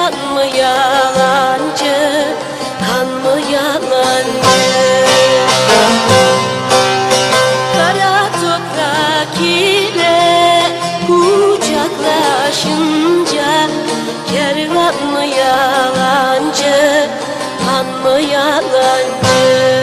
Kervan mı yalancı, kan mı yalancı? Kara toprak ile kucaklaşınca kervan mı yalancı, kan mı yalancı?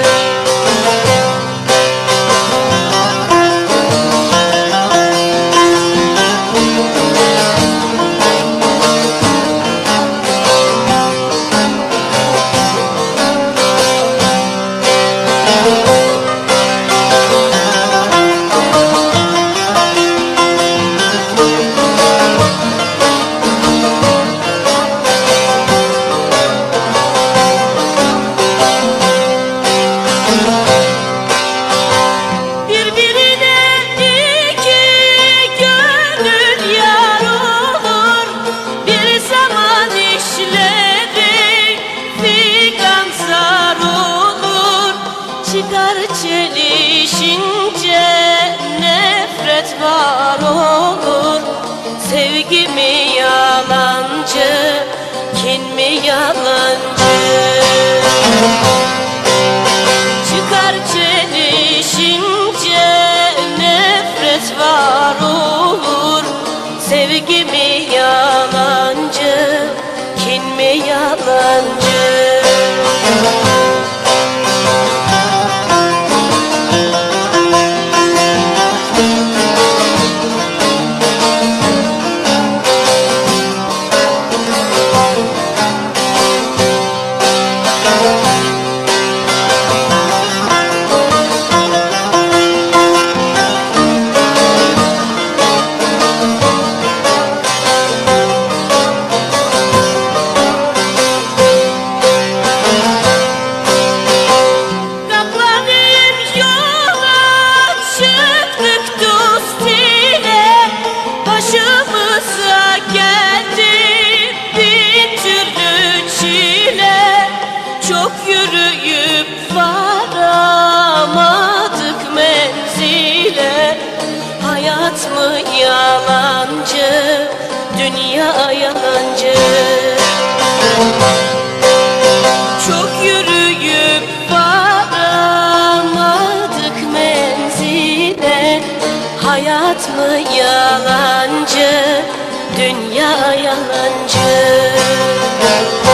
Çıkar çelişince nefret var olur. Sevgi mi yalancı, kin mi yalancı? Çıkar çelişince nefret var olur. Sevgi mi yalancı, kin mi yalancı? Başımıza geldi bin türlü çile, çok yürüyüp varamadık menzile. Hayat mı yalancı, dünya yalancı? Çok yürüyüp varamadık menzile. Hayat mı yalancı, dünya yalancı?